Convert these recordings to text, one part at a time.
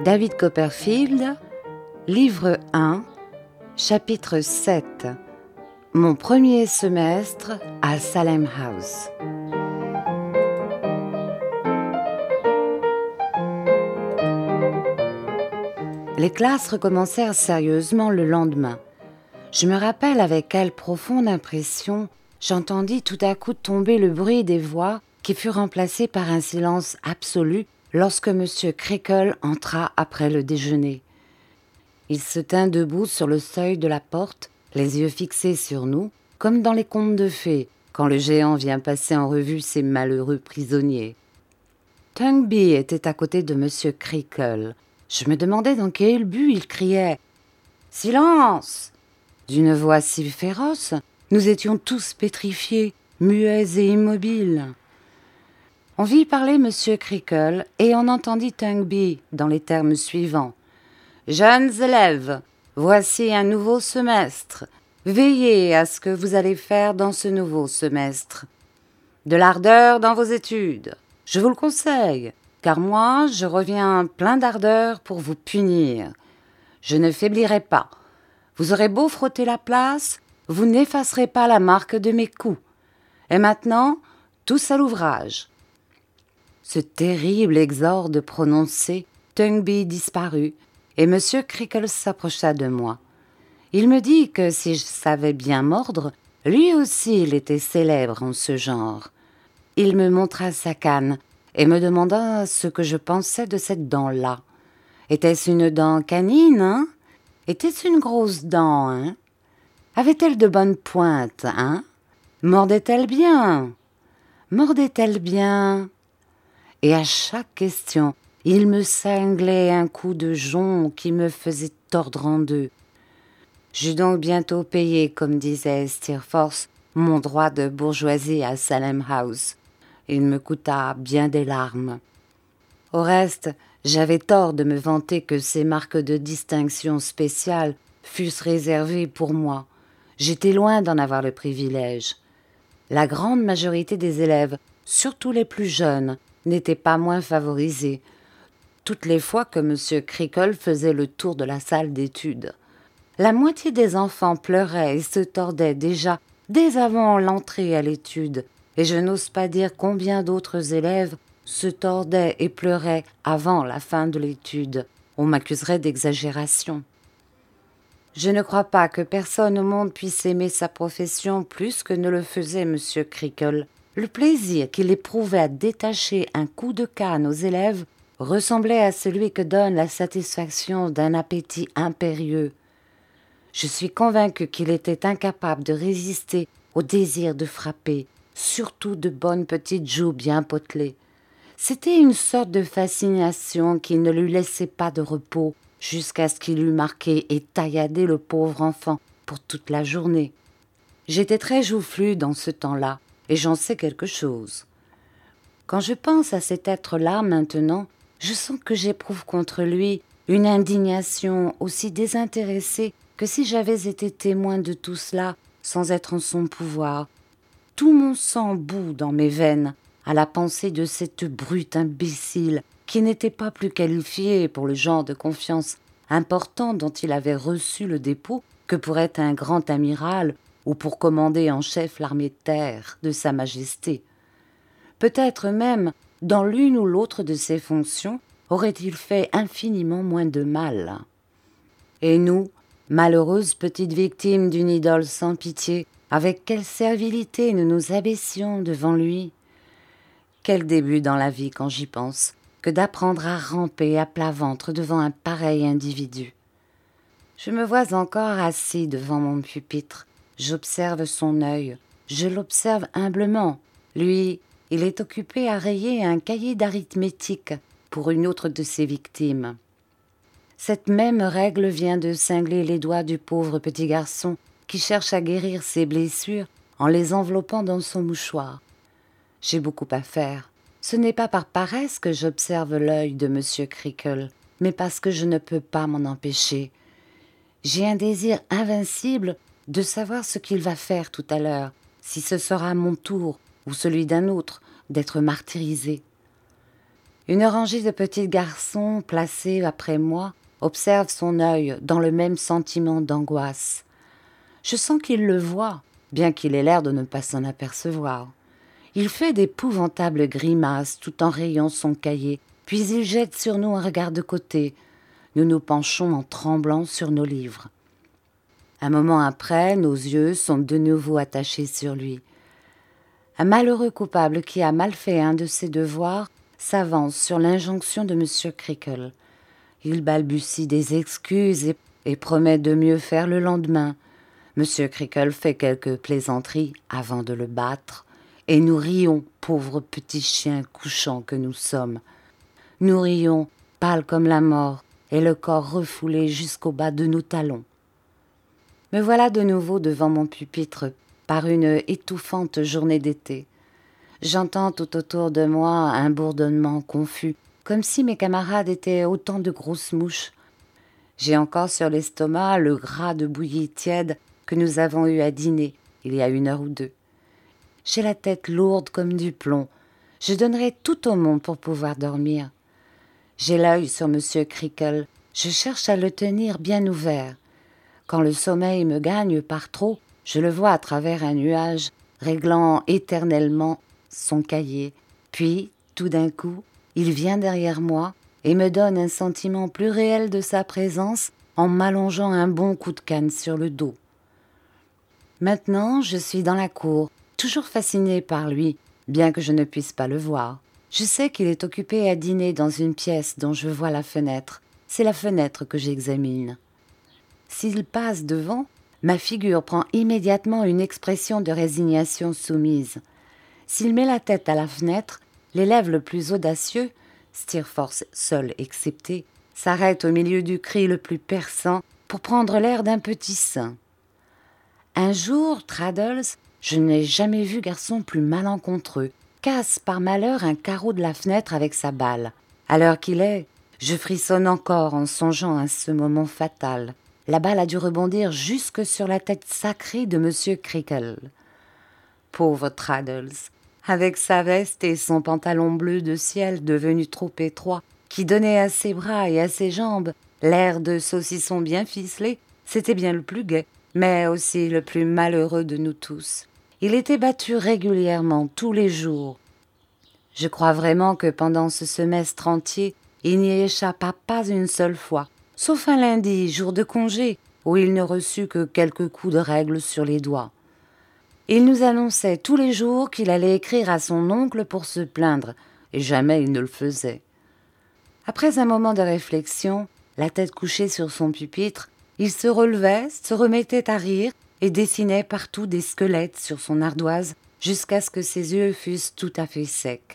David Copperfield, livre 1, chapitre 7. Mon premier semestre à Salem House. Les classes recommencèrent sérieusement le lendemain. Je me rappelle avec quelle profonde impression j'entendis tout à coup tomber le bruit des voix qui fut remplacé par un silence absolu lorsque M. Creakle entra après le déjeuner. Il se tint debout sur le seuil de la porte, les yeux fixés sur nous, comme dans les contes de fées, quand le géant vient passer en revue ses malheureux prisonniers. Tungby était à côté de M. Creakle. Je me demandais dans quel but il criait « Silence !» D'une voix si féroce, nous étions tous pétrifiés, muets et immobiles. On vit parler M. Creakle et on entendit Tungby dans les termes suivants. « Jeunes élèves, voici un nouveau semestre. Veillez à ce que vous allez faire dans ce nouveau semestre. De l'ardeur dans vos études. Je vous le conseille, car moi, je reviens plein d'ardeur pour vous punir. Je ne faiblirai pas. Vous aurez beau frotter la place, vous n'effacerez pas la marque de mes coups. Et maintenant, tous à l'ouvrage. » Ce terrible exorde prononcé, Tungby disparut, et M. Creakle s'approcha de moi. Il me dit que si je savais bien mordre, lui aussi il était célèbre en ce genre. Il me montra sa canne et me demanda ce que je pensais de cette dent-là. Était-ce une dent canine, hein? Était-ce une grosse dent, hein? Avait-elle de bonnes pointes, hein? Mordait-elle bien? Mordait-elle bien? Et à chaque question, il me cinglait un coup de jonc qui me faisait tordre en deux. J'eus donc bientôt payé, comme disait Steerforth, mon droit de bourgeoisie à Salem House. Il me coûta bien des larmes. Au reste, j'avais tort de me vanter que ces marques de distinction spéciale fussent réservées pour moi. J'étais loin d'en avoir le privilège. La grande majorité des élèves, surtout les plus jeunes, n'étaient pas moins favorisés, toutes les fois que M. Creakle faisait le tour de la salle d'études. La moitié des enfants pleuraient et se tordaient déjà dès avant l'entrée à l'étude, et je n'ose pas dire combien d'autres élèves se tordaient et pleuraient avant la fin de l'étude. On m'accuserait d'exagération. Je ne crois pas que personne au monde puisse aimer sa profession plus que ne le faisait M. Creakle. Le plaisir qu'il éprouvait à détacher un coup de canne aux élèves ressemblait à celui que donne la satisfaction d'un appétit impérieux. Je suis convaincue qu'il était incapable de résister au désir de frapper, surtout de bonnes petites joues bien potelées. C'était une sorte de fascination qui ne lui laissait pas de repos jusqu'à ce qu'il eût marqué et tailladé le pauvre enfant pour toute la journée. J'étais très joufflue dans ce temps-là, et j'en sais quelque chose. Quand je pense à cet être-là maintenant, je sens que j'éprouve contre lui une indignation aussi désintéressée que si j'avais été témoin de tout cela sans être en son pouvoir. Tout mon sang bout dans mes veines à la pensée de cette brute imbécile qui n'était pas plus qualifiée pour le genre de confiance important dont il avait reçu le dépôt que pour être un grand amiral ou pour commander en chef l'armée de terre de Sa Majesté. Peut-être même, dans l'une ou l'autre de ses fonctions, aurait-il fait infiniment moins de mal. Et nous, malheureuses petites victimes d'une idole sans pitié, avec quelle servilité nous nous abaissions devant lui. Quel début dans la vie, quand j'y pense, que d'apprendre à ramper à plat ventre devant un pareil individu. Je me vois encore assis devant mon pupitre. J'observe son œil, je l'observe humblement. Lui, il est occupé à rayer un cahier d'arithmétique pour une autre de ses victimes. Cette même règle vient de cingler les doigts du pauvre petit garçon qui cherche à guérir ses blessures en les enveloppant dans son mouchoir. J'ai beaucoup à faire. Ce n'est pas par paresse que j'observe l'œil de M. Creakle, mais parce que je ne peux pas m'en empêcher. J'ai un désir invincible de savoir ce qu'il va faire tout à l'heure, si ce sera mon tour ou celui d'un autre d'être martyrisé. Une rangée de petits garçons placés après moi observe son œil dans le même sentiment d'angoisse. Je sens qu'il le voit, bien qu'il ait l'air de ne pas s'en apercevoir. Il fait d'épouvantables grimaces tout en rayant son cahier, puis il jette sur nous un regard de côté. Nous nous penchons en tremblant sur nos livres. Un moment après, nos yeux sont de nouveau attachés sur lui. Un malheureux coupable qui a mal fait un de ses devoirs s'avance sur l'injonction de M. Creakle. Il balbutie des excuses et promet de mieux faire le lendemain. M. Creakle fait quelques plaisanteries avant de le battre, et nous rions, pauvres petits chiens couchants que nous sommes. Nous rions, pâles comme la mort, et le corps refoulé jusqu'au bas de nos talons. Me voilà de nouveau devant mon pupitre par une étouffante journée d'été. J'entends tout autour de moi un bourdonnement confus, comme si mes camarades étaient autant de grosses mouches. J'ai encore sur l'estomac le gras de bouillie tiède que nous avons eu à dîner il y a 1 heure ou 2. J'ai la tête lourde comme du plomb. Je donnerais tout au monde pour pouvoir dormir. J'ai l'œil sur M. Creakle. Je cherche à le tenir bien ouvert. Quand le sommeil me gagne par trop, je le vois à travers un nuage, réglant éternellement son cahier. Puis, tout d'un coup, il vient derrière moi et me donne un sentiment plus réel de sa présence en m'allongeant un bon coup de canne sur le dos. Maintenant, je suis dans la cour, toujours fascinée par lui, bien que je ne puisse pas le voir. Je sais qu'il est occupé à dîner dans une pièce dont je vois la fenêtre. C'est la fenêtre que j'examine. S'il passe devant, ma figure prend immédiatement une expression de résignation soumise. S'il met la tête à la fenêtre, l'élève le plus audacieux, Steerforth seul excepté, s'arrête au milieu du cri le plus perçant pour prendre l'air d'un petit saint. Un jour, Traddles, je n'ai jamais vu garçon plus malencontreux, casse par malheur un carreau de la fenêtre avec sa balle. À l'heure qu'il est, je frissonne encore en songeant à ce moment fatal. La balle a dû rebondir jusque sur la tête sacrée de M. Creakle. Pauvre Traddles, avec sa veste et son pantalon bleu de ciel devenu trop étroit, qui donnait à ses bras et à ses jambes l'air de saucisson bien ficelé, c'était bien le plus gai, mais aussi le plus malheureux de nous tous. Il était battu régulièrement, tous les jours. Je crois vraiment que pendant ce semestre entier, il n'y échappa pas une seule fois, sauf un lundi, jour de congé, où il ne reçut que quelques coups de règle sur les doigts. Il nous annonçait tous les jours qu'il allait écrire à son oncle pour se plaindre, et jamais il ne le faisait. Après un moment de réflexion, la tête couchée sur son pupitre, il se relevait, se remettait à rire et dessinait partout des squelettes sur son ardoise jusqu'à ce que ses yeux fussent tout à fait secs.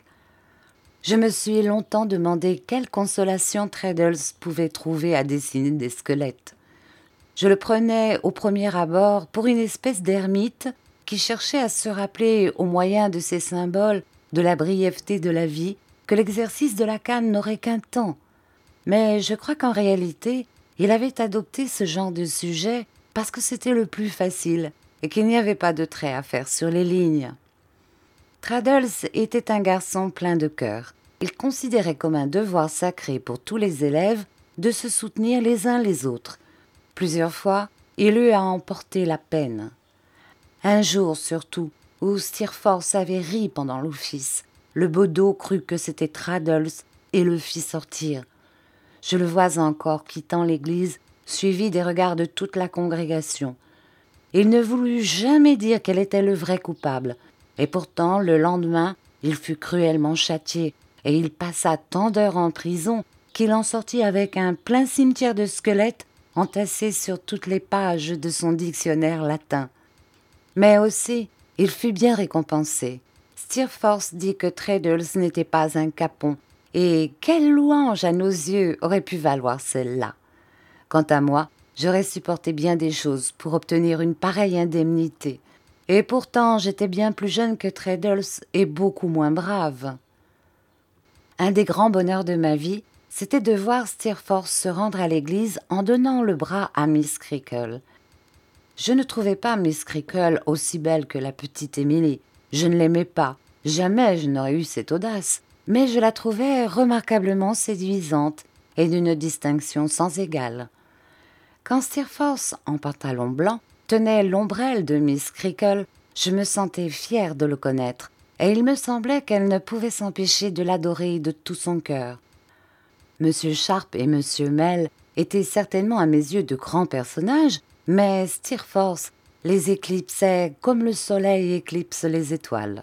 Je me suis longtemps demandé quelle consolation Traddles pouvait trouver à dessiner des squelettes. Je le prenais au premier abord pour une espèce d'ermite qui cherchait à se rappeler, au moyen de ces symboles, de la brièveté de la vie, que l'exercice de la canne n'aurait qu'un temps. Mais je crois qu'en réalité, il avait adopté ce genre de sujet parce que c'était le plus facile et qu'il n'y avait pas de traits à faire sur les lignes. Traddles était un garçon plein de cœur. Il considérait comme un devoir sacré pour tous les élèves de se soutenir les uns les autres. Plusieurs fois, il eut à en porter la peine. Un jour surtout, où Steerforth avait ri pendant l'office, le bedeau crut que c'était Traddles et le fit sortir. Je le vois encore quittant l'église, suivi des regards de toute la congrégation. Il ne voulut jamais dire quel était le vrai coupable, et pourtant, le lendemain, il fut cruellement châtié, et il passa tant d'heures en prison qu'il en sortit avec un plein cimetière de squelettes entassés sur toutes les pages de son dictionnaire latin. Mais aussi, il fut bien récompensé. Steerforth dit que Traddles n'était pas un capon, et quelle louange à nos yeux aurait pu valoir celle-là. Quant à moi, j'aurais supporté bien des choses pour obtenir une pareille indemnité. Et pourtant, j'étais bien plus jeune que Traddles et beaucoup moins brave. Un des grands bonheurs de ma vie, c'était de voir Steerforth se rendre à l'église en donnant le bras à Miss Creakle. Je ne trouvais pas Miss Creakle aussi belle que la petite Emily. Je ne l'aimais pas. Jamais je n'aurais eu cette audace. mais je la trouvais remarquablement séduisante et d'une distinction sans égale. Quand Steerforth, en pantalon blanc, tenait l'ombrelle de Miss Creakle, je me sentais fière de le connaître, et il me semblait qu'elle ne pouvait s'empêcher de l'adorer de tout son cœur. M. Sharp et M. Mell étaient certainement à mes yeux de grands personnages, mais Steerforth les éclipsait comme le soleil éclipse les étoiles.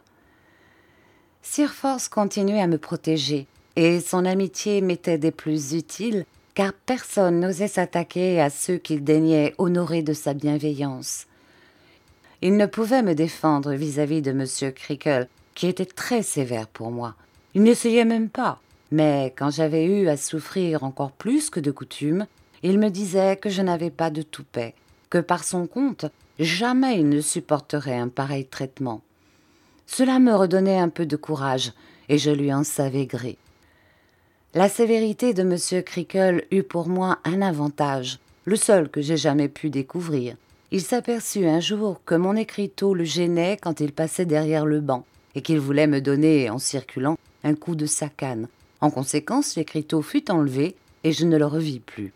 Steerforth continuait à me protéger, et son amitié m'était des plus utiles, car personne n'osait s'attaquer à ceux qu'il daignait honorer de sa bienveillance. Il ne pouvait me défendre vis-à-vis de M. Creakle, qui était très sévère pour moi. Il n'essayait même pas, mais quand j'avais eu à souffrir encore plus que de coutume, il me disait que je n'avais pas de toupet, que par son compte, jamais il ne supporterait un pareil traitement. Cela me redonnait un peu de courage, et je lui en savais gré. La sévérité de M. Creakle eut pour moi un avantage, le seul que j'ai jamais pu découvrir. Il s'aperçut un jour que mon écriteau le gênait quand il passait derrière le banc, et qu'il voulait me donner, en circulant, un coup de sa canne. En conséquence, l'écriteau fut enlevé, et je ne le revis plus.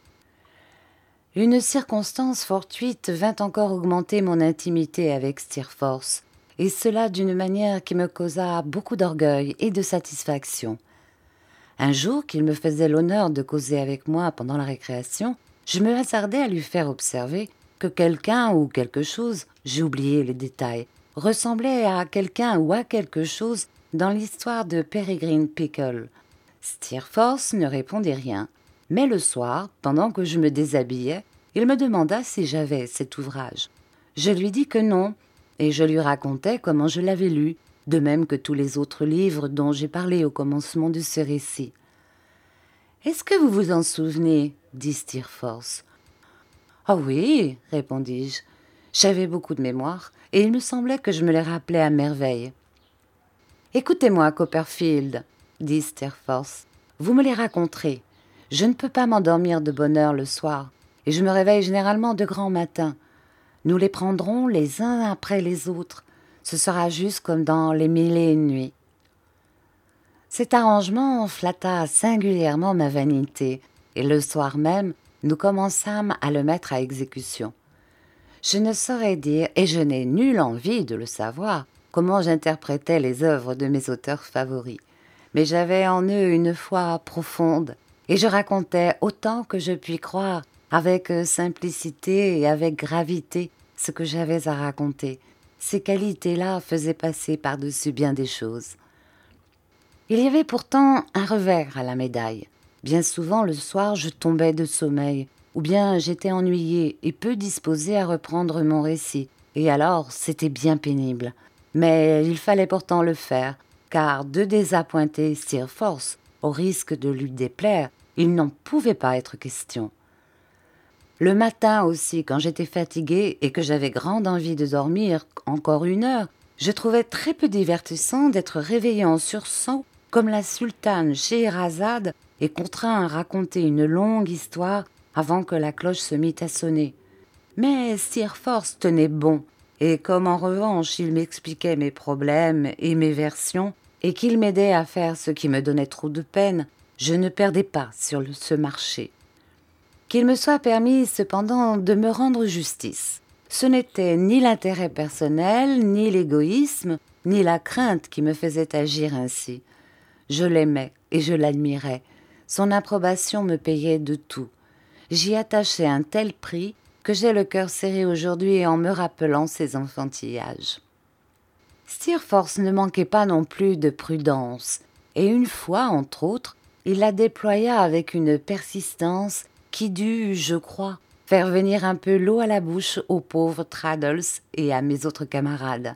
Une circonstance fortuite vint encore augmenter mon intimité avec Steerforth, et cela d'une manière qui me causa beaucoup d'orgueil et de satisfaction. Un jour qu'il me faisait l'honneur de causer avec moi pendant la récréation, je me hasardai à lui faire observer que quelqu'un ou quelque chose, j'ai oublié les détails, ressemblait à quelqu'un ou à quelque chose dans l'histoire de Peregrine Pickle. Steerforth ne répondit rien, mais le soir, pendant que je me déshabillais, il me demanda si j'avais cet ouvrage. Je lui dis que non, et je lui racontai comment je l'avais lu, de même que tous les autres livres dont j'ai parlé au commencement de ce récit. « Est-ce que vous vous en souvenez » dit Steerforth. « Ah oui, répondis-je. J'avais beaucoup de mémoire, et il me semblait que je me les rappelais à merveille. »« Écoutez-moi, Copperfield, » dit Steerforth. « Vous me les raconterez. Je ne peux pas m'endormir de bonne heure le soir, et je me réveille généralement de grand matin. Nous les prendrons les uns après les autres. Ce sera juste comme dans les 1001 nuits. » Cet arrangement flatta singulièrement ma vanité, et le soir même, nous commençâmes à le mettre à exécution. Je ne saurais dire, et je n'ai nulle envie de le savoir, comment j'interprétais les œuvres de mes auteurs favoris, mais j'avais en eux une foi profonde, et je racontais autant que je puis croire, avec simplicité et avec gravité, ce que j'avais à raconter. Ces qualités-là faisaient passer par-dessus bien des choses. Il y avait pourtant un revers à la médaille. Bien souvent, le soir, je tombais de sommeil, ou bien j'étais ennuyée et peu disposée à reprendre mon récit, et alors c'était bien pénible. Mais il fallait pourtant le faire, car de désappointer Steerforth, au risque de lui déplaire, il n'en pouvait pas être question. Le matin aussi, quand j'étais fatiguée et que j'avais grande envie de dormir encore 1 heure, je trouvais très peu divertissant d'être réveillée en sursaut comme la sultane Scheherazade et contraint à raconter une longue histoire avant que la cloche se mît à sonner. Mais Steerforth tenait bon, et comme en revanche il m'expliquait mes problèmes et mes versions, et qu'il m'aidait à faire ce qui me donnait trop de peine, je ne perdais pas sur ce marché. Qu'il me soit permis cependant de me rendre justice. Ce n'était ni l'intérêt personnel, ni l'égoïsme, ni la crainte qui me faisaient agir ainsi. Je l'aimais et je l'admirais. Son approbation me payait de tout. J'y attachais un tel prix que j'ai le cœur serré aujourd'hui en me rappelant ses enfantillages. Steerforth ne manquait pas non plus de prudence, et une fois, entre autres, il la déploya avec une persistance qui dut, je crois, faire venir un peu l'eau à la bouche au pauvre Traddles et à mes autres camarades.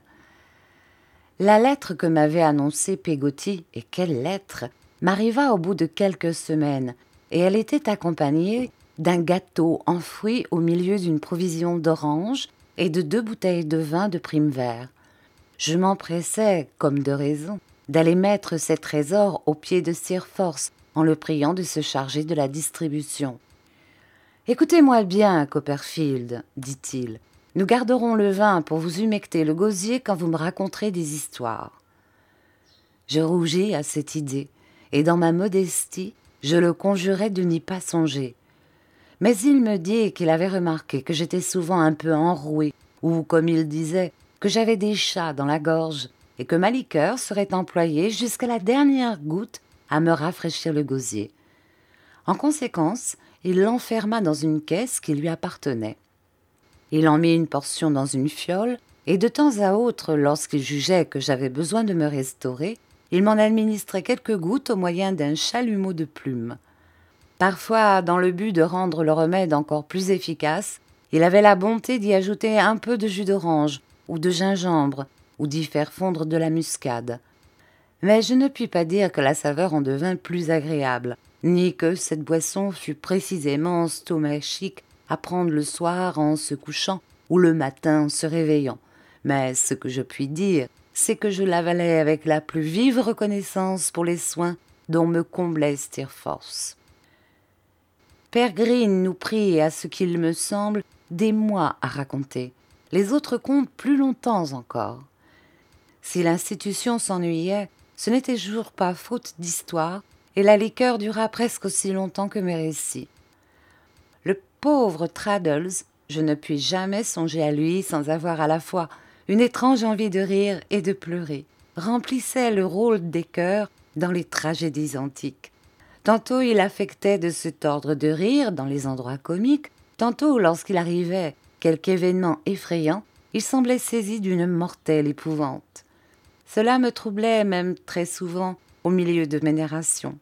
La lettre que m'avait annoncée Peggotty, et quelle lettre, m'arriva au bout de quelques semaines, et elle était accompagnée d'un gâteau enfoui au milieu d'une provision d'oranges et de 2 bouteilles de vin de Primevère. Je m'empressais, comme de raison, d'aller mettre ces trésors aux pieds de Steerforth en le priant de se charger de la distribution. « Écoutez-moi bien, Copperfield, dit-il. Nous garderons le vin pour vous humecter le gosier quand vous me raconterez des histoires. » Je rougis à cette idée, et dans ma modestie, je le conjurais de n'y pas songer. Mais il me dit qu'il avait remarqué que j'étais souvent un peu enrouée, ou, comme il disait, que j'avais des chats dans la gorge, et que ma liqueur serait employée jusqu'à la dernière goutte à me rafraîchir le gosier. En conséquence, il l'enferma dans une caisse qui lui appartenait. Il en mit une portion dans une fiole, et de temps à autre, lorsqu'il jugeait que j'avais besoin de me restaurer, il m'en administrait quelques gouttes au moyen d'un chalumeau de plumes. Parfois, dans le but de rendre le remède encore plus efficace, il avait la bonté d'y ajouter un peu de jus d'orange ou de gingembre, ou d'y faire fondre de la muscade. Mais je ne puis pas dire que la saveur en devint plus agréable, ni que cette boisson fût précisément stomachique à prendre le soir en se couchant ou le matin en se réveillant. Mais ce que je puis dire, c'est que je l'avalais avec la plus vive reconnaissance pour les soins dont me comblait Steerforth. Père Green nous prit, à ce qu'il me semble, des mois à raconter. Les autres contes plus longtemps encore. Si l'institution s'ennuyait, ce n'était toujours pas faute d'histoire, et la liqueur dura presque aussi longtemps que mes récits. Le pauvre Traddles, je ne puis jamais songer à lui sans avoir à la fois une étrange envie de rire et de pleurer, remplissait le rôle des chœurs dans les tragédies antiques. Tantôt il affectait de se tordre de rire dans les endroits comiques, tantôt lorsqu'il arrivait quelque événement effrayant, il semblait saisi d'une mortelle épouvante. Cela me troublait même très souvent au milieu de mes narrations.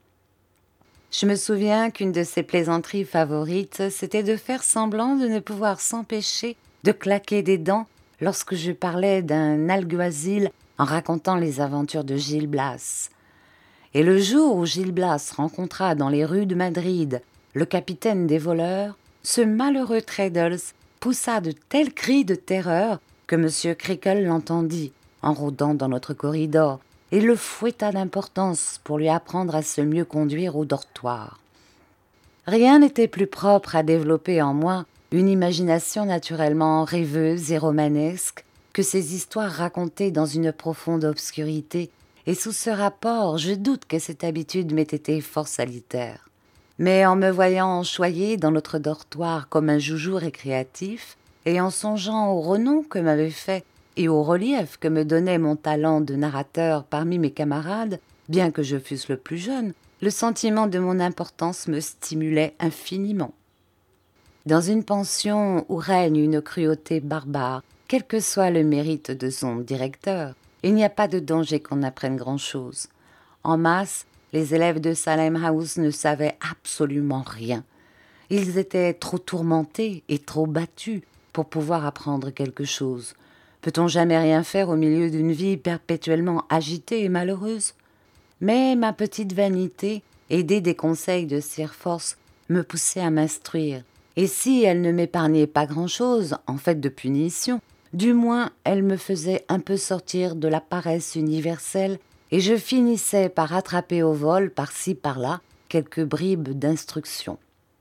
Je me souviens qu'une de ses plaisanteries favorites, c'était de faire semblant de ne pouvoir s'empêcher de claquer des dents lorsque je parlais d'un alguazil en racontant les aventures de Gil Blas. Et le jour où Gil Blas rencontra dans les rues de Madrid le capitaine des voleurs, ce malheureux Traddles poussa de tels cris de terreur que M. Creakle l'entendit en rôdant dans notre corridor et le fouetta d'importance pour lui apprendre à se mieux conduire au dortoir. Rien n'était plus propre à développer en moi une imagination naturellement rêveuse et romanesque que ces histoires racontées dans une profonde obscurité, et sous ce rapport, je doute que cette habitude m'ait été fort salutaire. Mais en me voyant choyer dans notre dortoir comme un joujou récréatif, et en songeant au renom que m'avait fait et au relief que me donnait mon talent de narrateur parmi mes camarades, bien que je fusse le plus jeune, le sentiment de mon importance me stimulait infiniment. Dans une pension où règne une cruauté barbare, quel que soit le mérite de son directeur, il n'y a pas de danger qu'on apprenne grand-chose. En masse, les élèves de Salem House ne savaient absolument rien. Ils étaient trop tourmentés et trop battus pour pouvoir apprendre quelque chose. Peut-on jamais rien faire au milieu d'une vie perpétuellement agitée et malheureuse? Mais ma petite vanité, aidée des conseils de Steerforth, me poussait à m'instruire. Et si elle ne m'épargnait pas grand-chose, en fait de punition, du moins elle me faisait un peu sortir de la paresse universelle, et je finissais par attraper au vol, par-ci par-là, quelques bribes d'instruction.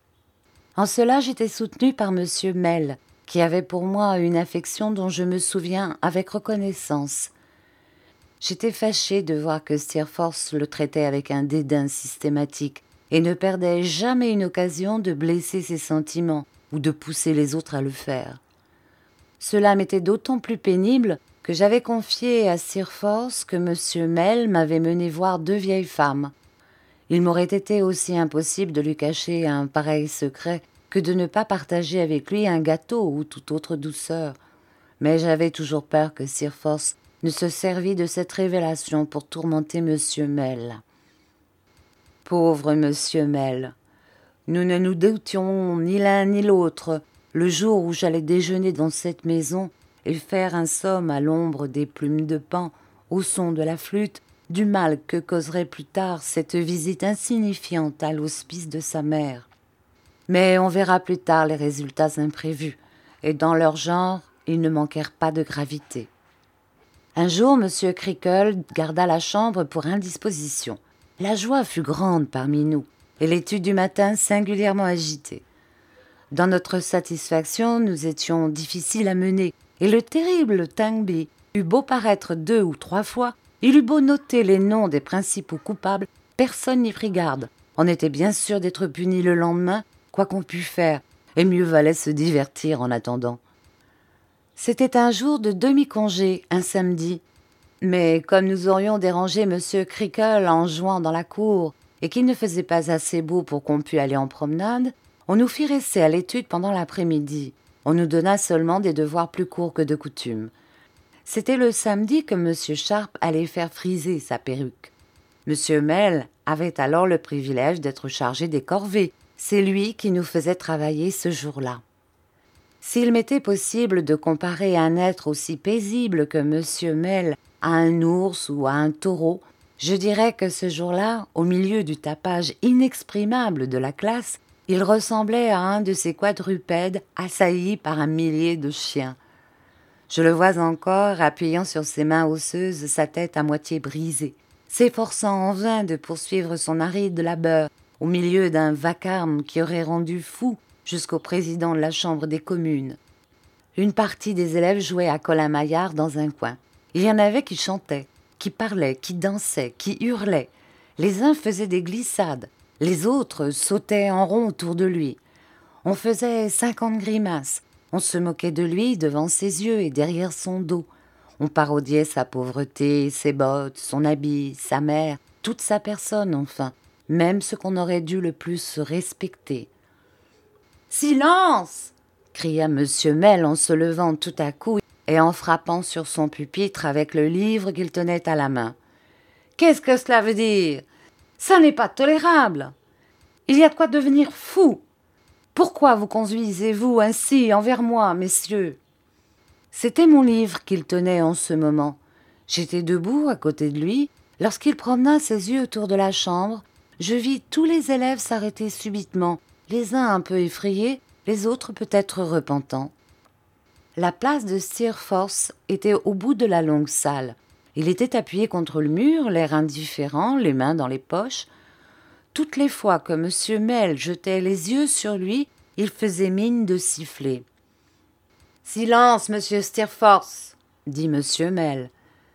En cela j'étais soutenue par M. Mell, qui avait pour moi une affection dont je me souviens avec reconnaissance. J'étais fâchée de voir que Steerforth le traitait avec un dédain systématique, et ne perdait jamais une occasion de blesser ses sentiments ou de pousser les autres à le faire. Cela m'était d'autant plus pénible que j'avais confié à Steerforth que M. Mell m'avait mené voir 2 vieilles femmes. Il m'aurait été aussi impossible de lui cacher un pareil secret que de ne pas partager avec lui un gâteau ou toute autre douceur. Mais j'avais toujours peur que Steerforth ne se servît de cette révélation pour tourmenter M. Mell. Pauvre M. Mell, nous ne nous doutions ni l'un ni l'autre, le jour où j'allais déjeuner dans cette maison et faire un somme à l'ombre des plumes de paon, au son de la flûte, du mal que causerait plus tard cette visite insignifiante à l'hospice de sa mère. Mais on verra plus tard les résultats imprévus, et dans leur genre, ils ne manquèrent pas de gravité. Un jour, M. Creakle garda la chambre pour indisposition. La joie fut grande parmi nous, et l'étude du matin singulièrement agitée. Dans notre satisfaction, nous étions difficiles à mener, et le terrible Tangby eut beau paraître 2 ou 3 fois, il eut beau noter les noms des principaux coupables, personne n'y prit garde. On était bien sûr d'être puni le lendemain, quoi qu'on pût faire, et mieux valait se divertir en attendant. C'était un jour de demi-congé, un samedi. Mais comme nous aurions dérangé Monsieur Crickle en jouant dans la cour et qu'il ne faisait pas assez beau pour qu'on pût aller en promenade, on nous fit rester à l'étude pendant l'après-midi. On nous donna seulement des devoirs plus courts que de coutume. C'était le samedi que Monsieur Sharp allait faire friser sa perruque. Monsieur Mell avait alors le privilège d'être chargé des corvées. C'est lui qui nous faisait travailler ce jour-là. S'il m'était possible de comparer un être aussi paisible que Monsieur Mell à un ours ou à un taureau, je dirais que ce jour-là, au milieu du tapage inexprimable de la classe, il ressemblait à un de ces quadrupèdes assaillis par un millier de chiens. Je le vois encore appuyant sur ses mains osseuses sa tête à moitié brisée, s'efforçant en vain de poursuivre son aride labeur au milieu d'un vacarme qui aurait rendu fou jusqu'au président de la Chambre des communes. Une partie des élèves jouait à Colin-Maillard dans un coin. Il y en avait qui chantaient, qui parlaient, qui dansaient, qui hurlaient. Les uns faisaient des glissades, les autres sautaient en rond autour de lui. On faisait 50 grimaces, on se moquait de lui devant ses yeux et derrière son dos. On parodiait sa pauvreté, ses bottes, son habit, sa mère, toute sa personne enfin, même ce qu'on aurait dû le plus respecter. « Silence !» cria Monsieur Mell en se levant tout à coup et en frappant sur son pupitre avec le livre qu'il tenait à la main. « Qu'est-ce que cela veut dire ? Ça n'est pas tolérable. Il y a de quoi devenir fou. Pourquoi vous conduisez-vous ainsi envers moi, messieurs ?» C'était mon livre qu'il tenait en ce moment. J'étais debout à côté de lui. Lorsqu'il promena ses yeux autour de la chambre, je vis tous les élèves s'arrêter subitement, les uns un peu effrayés, les autres peut-être repentants. La place de Steerforth était au bout de la longue salle. Il était appuyé contre le mur, l'air indifférent, les mains dans les poches. Toutes les fois que M. Mell jetait les yeux sur lui, il faisait mine de siffler. « Silence, monsieur Steerforth !» dit M. Mell.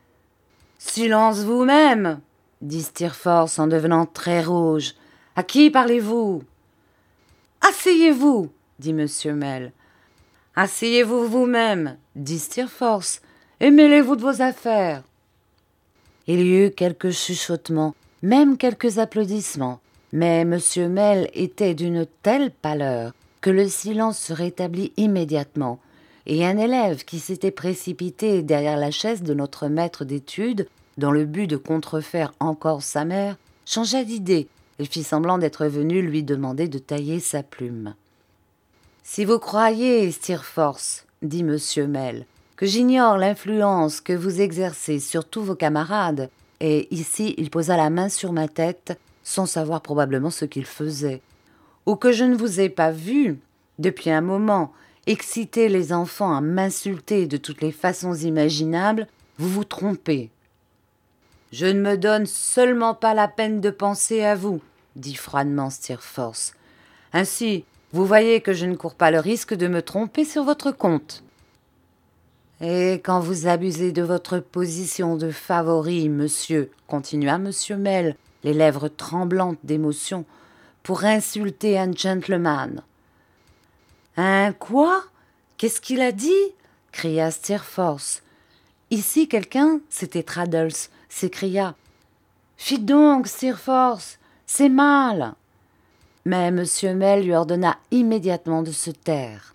« Silence vous-même !» dit Steerforth en devenant très rouge. « À qui parlez-vous ?»« Asseyez-vous !» dit M. Mell. « Asseyez-vous vous-même !» dit Steerforth. « Et mêlez-vous de vos affaires !» Il y eut quelques chuchotements, même quelques applaudissements, mais M. Mell était d'une telle pâleur que le silence se rétablit immédiatement, et un élève qui s'était précipité derrière la chaise de notre maître d'études, dans le but de contrefaire encore sa mère, changea d'idée et fit semblant d'être venu lui demander de tailler sa plume. « Si vous croyez, Steerforth, dit M. Mell, que j'ignore l'influence que vous exercez sur tous vos camarades, et ici il posa la main sur ma tête, sans savoir probablement ce qu'il faisait, ou que je ne vous ai pas vu, depuis un moment, exciter les enfants à m'insulter de toutes les façons imaginables, vous vous trompez. »« Je ne me donne seulement pas la peine de penser à vous, » dit froidement Steerforth. « Ainsi, vous voyez que je ne cours pas le risque de me tromper sur votre compte. » « Et quand vous abusez de votre position de favori, monsieur, continua M. Mell, les lèvres tremblantes d'émotion, pour insulter un gentleman. »« Un quoi ? Qu'est-ce qu'il a dit ?» cria Steerforth. Ici quelqu'un, c'était Traddles, s'écria. « Fi donc, Steerforth, c'est mal !» Mais M. Mell lui ordonna immédiatement de se taire.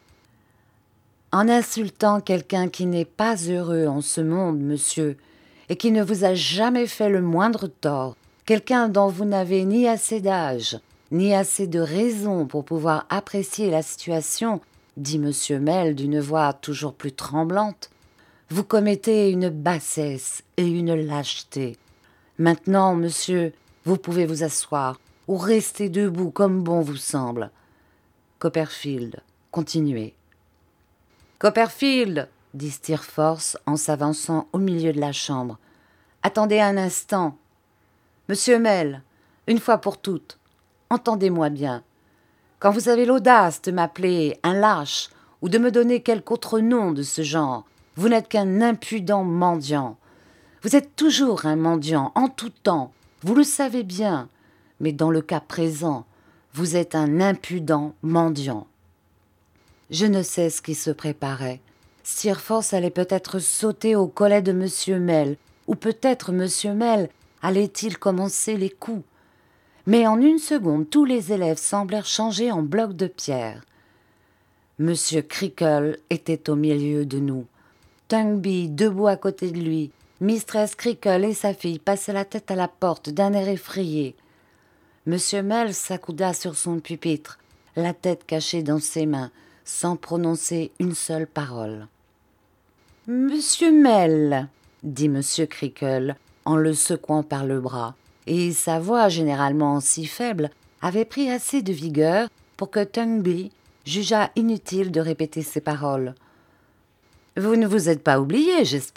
En insultant quelqu'un qui n'est pas heureux en ce monde, monsieur, et qui ne vous a jamais fait le moindre tort, quelqu'un dont vous n'avez ni assez d'âge, ni assez de raison pour pouvoir apprécier la situation, dit M. Mell d'une voix toujours plus tremblante, vous commettez une bassesse et une lâcheté. Maintenant, monsieur, vous pouvez vous asseoir ou rester debout comme bon vous semble. Copperfield, continuez. Copperfield, dit Steerforth en s'avançant au milieu de la chambre. Attendez un instant. Monsieur Mell, une fois pour toutes, entendez-moi bien. Quand vous avez l'audace de m'appeler un lâche ou de me donner quelque autre nom de ce genre, vous n'êtes qu'un impudent mendiant. Vous êtes toujours un mendiant, en tout temps. Vous le savez bien. mais dans le cas présent, vous êtes un impudent mendiant. » Je ne sais ce qui se préparait. Steerforth allait peut-être sauter au collet de M. Mell, ou peut-être M. Mell allait-il commencer les coups. Mais en une seconde, tous les élèves semblèrent changer en blocs de pierre. M. Creakle était au milieu de nous. Tungby, debout à côté de lui, Mistress Creakle et sa fille passaient la tête à la porte d'un air effrayé. M. Mell s'accouda sur son pupitre, la tête cachée dans ses mains, sans prononcer une seule parole. « Monsieur Mell, » dit M. Creakle, en le secouant par le bras, et sa voix, généralement si faible, avait pris assez de vigueur pour que Tungby jugea inutile de répéter ses paroles. « Vous ne vous êtes pas oublié, j'espère. »«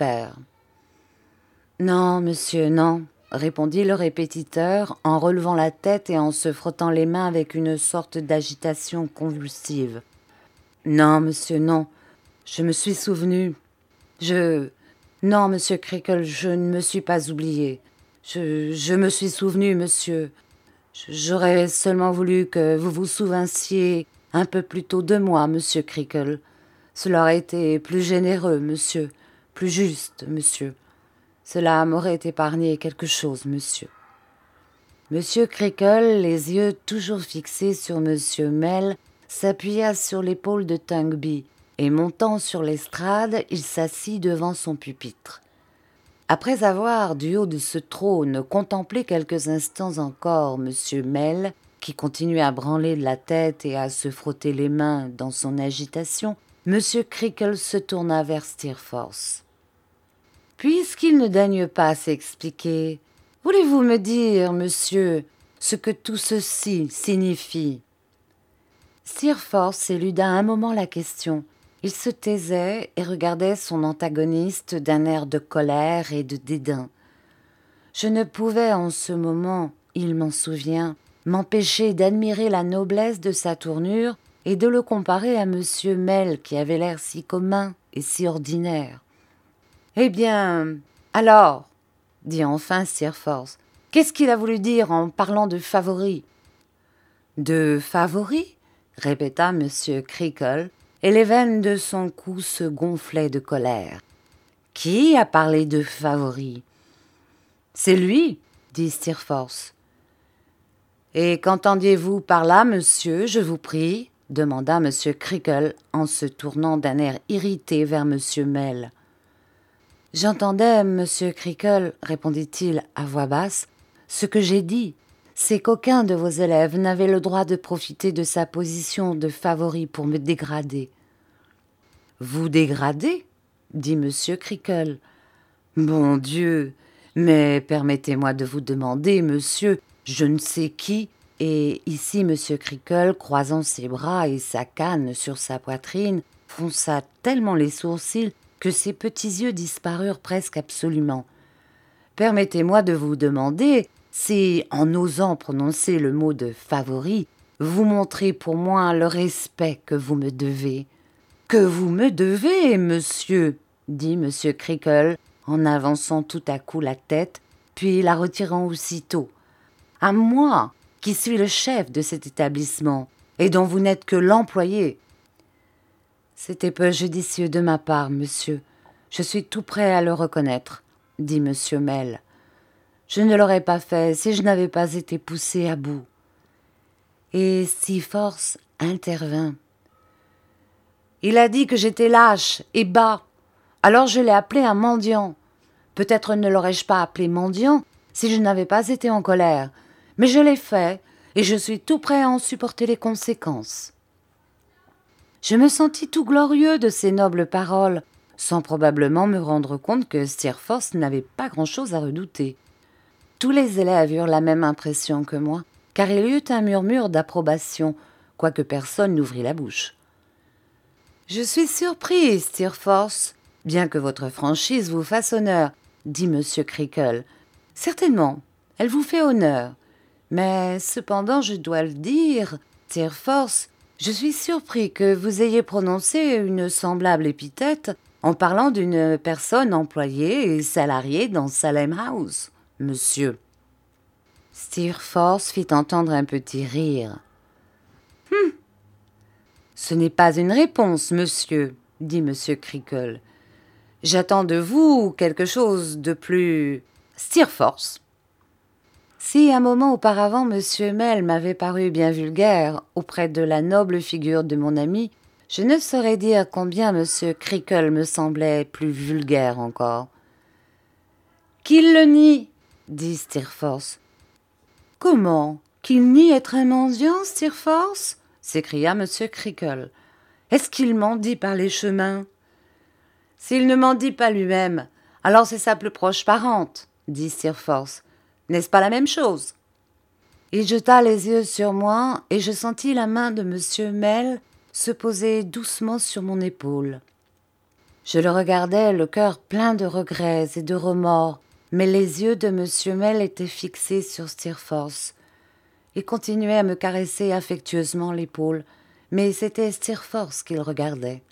Non, monsieur, non, » répondit le répétiteur en relevant la tête et en se frottant les mains avec une sorte d'agitation convulsive. « Non, monsieur, non, je me suis souvenu. Non, monsieur Creakle, je ne me suis pas oublié. Je me suis souvenu, monsieur. J'aurais seulement voulu que vous vous souvinssiez un peu plus tôt de moi, monsieur Creakle. Cela aurait été plus généreux, monsieur, plus juste, monsieur. Cela m'aurait épargné quelque chose, monsieur. » Monsieur Creakle, les yeux toujours fixés sur monsieur Mell, s'appuya sur l'épaule de Tungby, et montant sur l'estrade, il s'assit devant son pupitre. Après avoir, du haut de ce trône, contemplé quelques instants encore monsieur Mell, qui continuait à branler de la tête et à se frotter les mains dans son agitation, monsieur Creakle se tourna vers Steerforth. « Puisqu'il ne daigne pas s'expliquer, voulez-vous me dire, monsieur, ce que tout ceci signifie ?» Steerforth éluda un moment la question. Il se taisait et regardait son antagoniste d'un air de colère et de dédain. Je ne pouvais en ce moment, il m'en souvient, m'empêcher d'admirer la noblesse de sa tournure et de le comparer à M. Mell qui avait l'air si commun et si ordinaire. « Eh bien, alors, » dit enfin Steerforth, « qu'est-ce qu'il a voulu dire en parlant de favoris ?»« De favoris ?» répéta M. Creakle, et les veines de son cou se gonflaient de colère. « Qui a parlé de favoris ?»« C'est lui, » dit Steerforth. « Et qu'entendiez-vous par là, monsieur, je vous prie ?» demanda M. Creakle en se tournant d'un air irrité vers M. Mell. « J'entendais, monsieur Creakle, répondit-il à voix basse, ce que j'ai dit, c'est qu'aucun de vos élèves n'avait le droit de profiter de sa position de favori pour me dégrader. »« Vous dégrader ?» dit M. Creakle. « Bon Dieu, mais permettez-moi de vous demander, monsieur, je ne sais qui, et ici M. Creakle, croisant ses bras et sa canne sur sa poitrine, fronça tellement les sourcils que ses petits yeux disparurent presque absolument. Permettez-moi de vous demander si, en osant prononcer le mot de favori, vous montrez pour moi le respect que vous me devez. »« Que vous me devez, monsieur ?» dit M. Creakle, en avançant tout à coup la tête, puis la retirant aussitôt. « À moi, qui suis le chef de cet établissement, et dont vous n'êtes que l'employé. » « C'était peu judicieux de ma part, monsieur. Je suis tout prêt à le reconnaître, » dit M. Mell. « Je ne l'aurais pas fait si je n'avais pas été poussé à bout. » Et Steerforth intervint. « Il a dit que j'étais lâche et bas. Alors je l'ai appelé un mendiant. Peut-être ne l'aurais-je pas appelé mendiant si je n'avais pas été en colère. Mais je l'ai fait et je suis tout prêt à en supporter les conséquences. » Je me sentis tout glorieux de ces nobles paroles, sans probablement me rendre compte que Steerforth n'avait pas grand-chose à redouter. Tous les élèves eurent la même impression que moi, car il y eut un murmure d'approbation, quoique personne n'ouvrît la bouche. « Je suis surpris, Steerforth, bien que votre franchise vous fasse honneur, » dit M. Creakle. « Certainement, elle vous fait honneur. Mais cependant, je dois le dire, Steerforth, je suis surpris que vous ayez prononcé une semblable épithète en parlant d'une personne employée et salariée dans Salem House, monsieur. » Steerforth fit entendre un petit rire. Ce n'est pas une réponse, monsieur, dit M. Creakle. J'attends de vous quelque chose de plus... Steerforth. Si un moment auparavant M. Mell m'avait paru bien vulgaire auprès de la noble figure de mon ami, je ne saurais dire combien M. Creakle me semblait plus vulgaire encore. « Qu'il le nie !» dit Steerforth. « Comment ? Qu'il nie être un mendiant, Steerforth ?» s'écria M. Creakle. « Est-ce qu'il mendie par les chemins ?»« S'il ne mendie pas lui-même, alors c'est sa plus proche parente, » dit Steerforth. « N'est-ce pas la même chose ?» Il jeta les yeux sur moi et je sentis la main de M. Mell se poser doucement sur mon épaule. Je le regardais, le cœur plein de regrets et de remords, mais les yeux de M. Mell étaient fixés sur Steerforth. Il continuait à me caresser affectueusement l'épaule, mais c'était Steerforth qu'il regardait.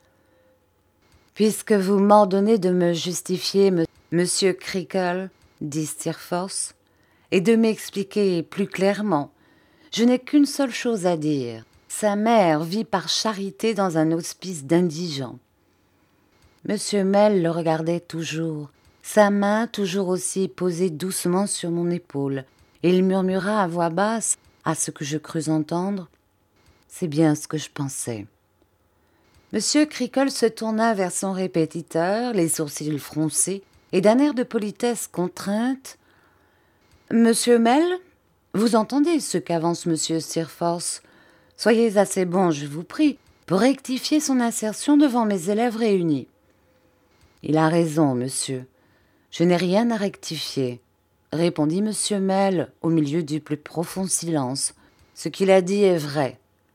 « Puisque vous m'ordonnez de me justifier, Monsieur Creakle, dit Steerforth, et de m'expliquer plus clairement, je n'ai qu'une seule chose à dire. Sa mère vit par charité dans un hospice d'indigents. » Monsieur Mell le regardait toujours, sa main toujours aussi posée doucement sur mon épaule, et il murmura à voix basse, à ce que je crus entendre, « C'est bien ce que je pensais. » Monsieur Creakle se tourna vers son répétiteur, les sourcils froncés, et d'un air de politesse contrainte, « Monsieur Mell, vous entendez ce qu'avance Monsieur Steerforth. Soyez assez bon, je vous prie, pour rectifier son assertion devant mes élèves réunis. » « Il a raison, monsieur. Je n'ai rien à rectifier, » répondit M. Mell au milieu du plus profond silence. « Ce qu'il a dit est vrai. »«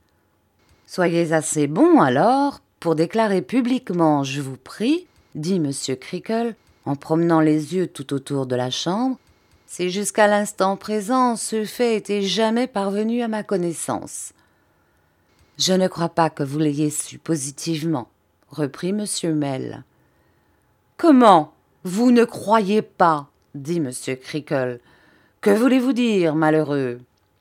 Soyez assez bon, alors, pour déclarer publiquement, je vous prie, » dit M. Creakle, en promenant les yeux tout autour de la chambre, « si jusqu'à l'instant présent, ce fait était jamais parvenu à ma connaissance. »« Je ne crois pas que vous l'ayez su positivement, » reprit M. Mell. « Comment ? Vous ne croyez pas ?» dit M. Creakle. « Que voulez-vous dire, malheureux ? »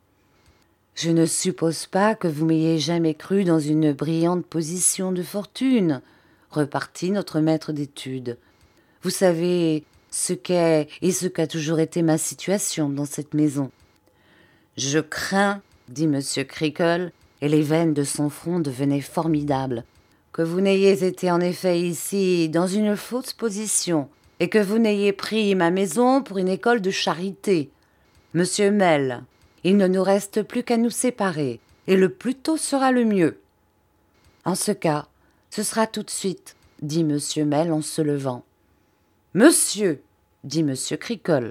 « Je ne suppose pas que vous m'ayez jamais cru dans une brillante position de fortune, » repartit notre maître d'études. « Vous savez ce qu'est et ce qu'a toujours été ma situation dans cette maison. »« Je crains, » dit M. Creakle, et les veines de son front devenaient formidables, « que vous n'ayez été en effet ici dans une fausse position et que vous n'ayez pris ma maison pour une école de charité. Monsieur Mell, il ne nous reste plus qu'à nous séparer, et le plus tôt sera le mieux. »« En ce cas, ce sera tout de suite, » dit M. Mell en se levant. « Monsieur, » dit M. Creakle.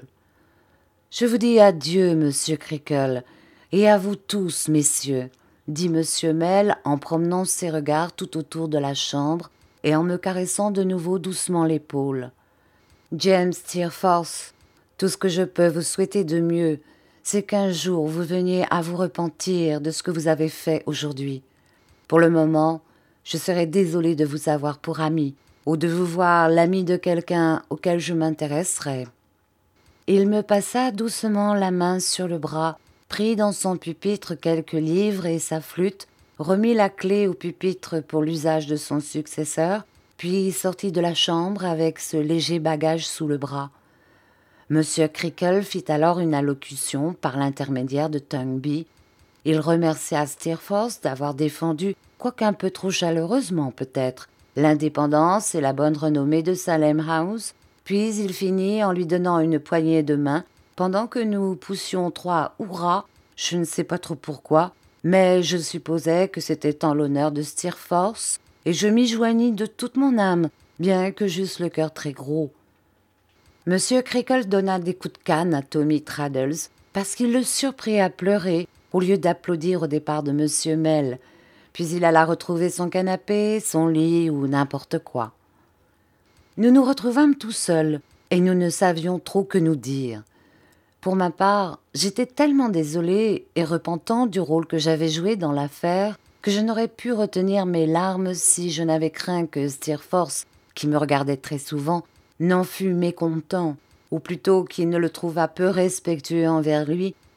« Je vous dis adieu, Monsieur Creakle, et à vous tous, messieurs, » dit M. Mell en promenant ses regards tout autour de la chambre et en me caressant de nouveau doucement l'épaule. « James Steerforth, tout ce que je peux vous souhaiter de mieux, c'est qu'un jour vous veniez à vous repentir de ce que vous avez fait aujourd'hui. Pour le moment, je serais désolé de vous avoir pour ami, ou de vous voir l'ami de quelqu'un auquel je m'intéresserais. » Il me passa doucement la main sur le bras, prit dans son pupitre quelques livres et sa flûte, remit la clé au pupitre pour l'usage de son successeur, puis sortit de la chambre avec ce léger bagage sous le bras. M. Creakle fit alors une allocution par l'intermédiaire de Tungby. Il remercia Steerforth d'avoir défendu, quoiqu'un peu trop chaleureusement peut-être, l'indépendance et la bonne renommée de Salem House, puis il finit en lui donnant une poignée de main, pendant que nous poussions 3 hurrahs, je ne sais pas trop pourquoi, mais je supposais que c'était en l'honneur de Steerforth, et je m'y joignis de toute mon âme, bien que j'eusse le cœur très gros. M. Creakle donna des coups de canne à Tommy Traddles, parce qu'il le surprit à pleurer, au lieu d'applaudir au départ de M. Mell, puis il alla retrouver son canapé, son lit ou n'importe quoi. Nous nous retrouvâmes tout seuls, et nous ne savions trop que nous dire. Pour ma part, j'étais tellement désolée et repentant du rôle que j'avais joué dans l'affaire que je n'aurais pu retenir mes larmes si je n'avais craint que Steerforth, qui me regardait très souvent, n'en fût mécontent, ou plutôt qu'il ne le trouvât peu respectueux envers lui,